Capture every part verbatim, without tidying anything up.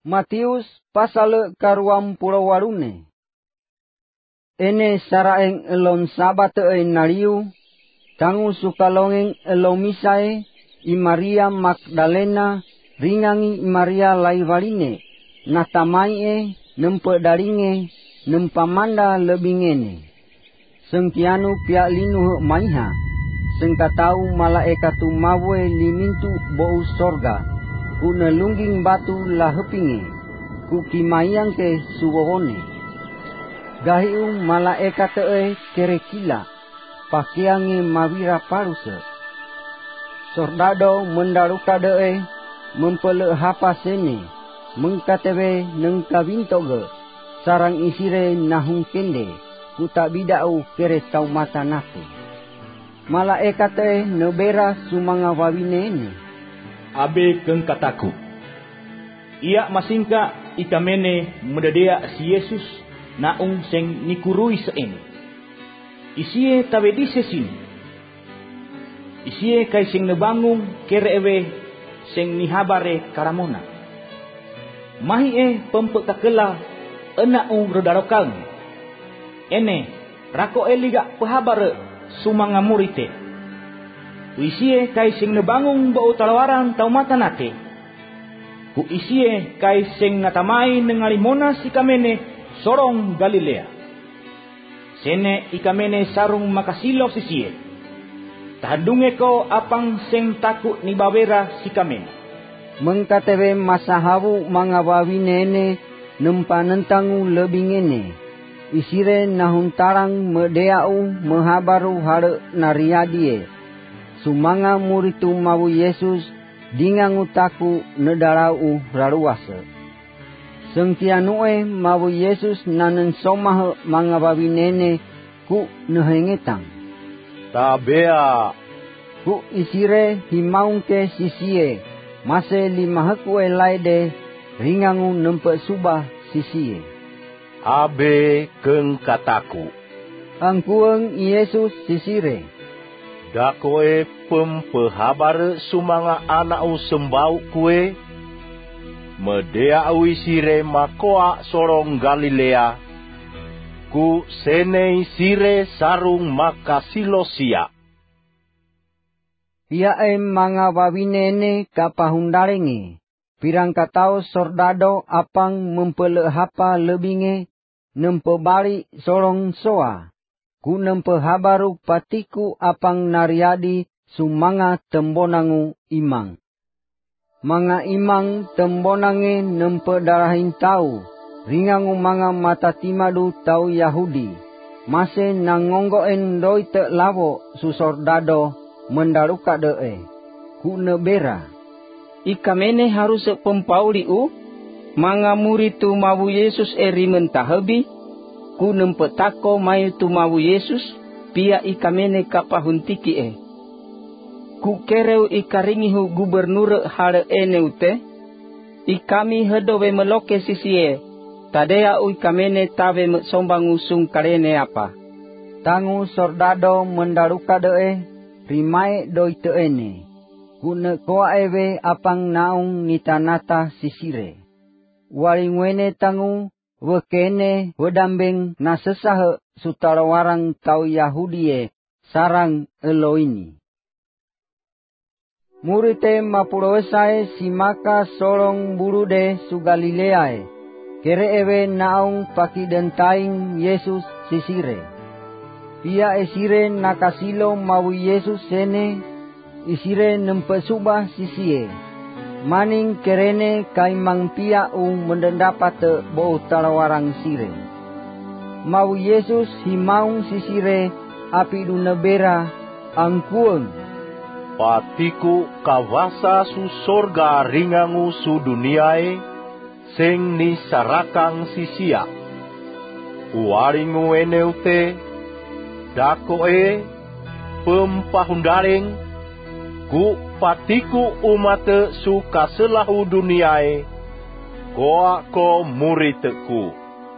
Matius pasal karuam pulau warune. Ene saraeng elon sabat e nariu, tangu sukalongeng elomisae, i Maria Magdalena, ringangi Maria laivaline, natamai e, nempe daringe, nempamanda lebingene. Sengkianu pia linu maiha, sengkatau malaekatu mawe limintu bou sorga, ku nelungging batu lahepinge, ku kimayang ke suwohone. Gahiu malaekat e kerekila, pakiange mawira paruse. Sordado mendarukade e, mempele hapa sene, mengkatewe nengkawintoge, sarang isire nahung kende, ku tak bidau kere tau mata nake. Malaekat e nebera sumanga wawinene. Abe keng kataku. Ia masingka ikamene mededea si Yesus naung seng nikurui seene. Isie tabedi sesin. Isie kai seng nebangung kerewe seng nihabare karamona. Mahi e pempekakela enaung redarokang. Ene rako eliga pehabare sumanga murite. Isie kai sing nebangung bau talawaran tau mata nate. Ku isie kai sing natamai nengalimona sikamene sorong Galilea. Sene ikamene sarung makasilo sisie. Tahadunge ko apang sing takut ni bawera sikamene. Mengkatewe masahawu mangawawinene nempanentangu lebingene. Isire nahuntarang medeau mehabaru hare nariadie. Sumanga muritu mawu Yesus dingangu taku nedarau raruase. Sengkianue mawu Yesus nanen somah mangawawinene ku nehengetang. Tabea. Ku isire himaung ke sisie, mase limahaku elaide ringangu nempe subah sisie. Abe keng kataku. Angkueng Yesus sisire. Dakoe pempehabar sumanga anau sembau kue, medea wisire makoa sorong Galilea, ku senei sire sarung makasilosia. Ia em manga wawinene kapahundarenge, pirang katau sordado apang mempele hapa lebinge, nempebali sorong soa. Ku nempe habaru patiku apang nariadi sumanga tembonangu imang. Manga imang tembonange nempe darahin tau, ringangu manga mata timadu tau Yahudi. Mase nangonggoen doi te lawo susordado mendaruka doe. Ku nebera. Ikamene harus pempauli u, manga muritu mawu Yesus eri mentahebi. Ku nempetako mai tumawu Yesus, pia ikamene kapahuntiki e. Ku kereu ikaringihu gubernur hale eneute, ikami hedowe meloke sisie, tadea ikamene tawe sombang usung karene apa. Tangu sordado mendaruka doe, rimae doi teene, ku nekoa ewe apang naung nitanata sisire. Waringwene tangu, wekene wedambeng nasesah sutarawarang tau Yahudie sarang Eloini. Murite mapuroesae simaka sorong burude su Galileae. Kere ewe naung pakidentaing Yesus sisire. Pia esire nakasilo mawu Yesus sene, isire nempesubah sisie. Maning kerene kaimang pia u mendendapate bau tarawarang sire. Mau Yesus himaung sisire api du nebera angkueng. Patiku kawasa su sorga ringangu su duniae, seng ni sarakang sisia. Uaringu eneute, dakoe, pempahundaring, ku patiku umate su kaselahu duniae, koa ko muriteku.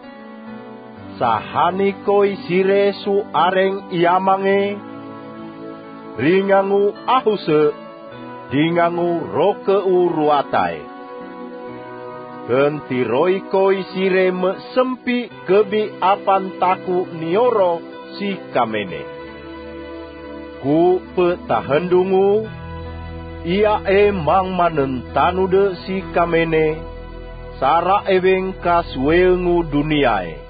Sahani koi sire su areng iamange, ringangu ahuse, dingangu roke uruatai. Kentiroi koi sire me sempi kebi apan taku nioro si kamene. Ku petahendungu, ia e mang manentanu de si kamene, sara eweng kasuengu duniae.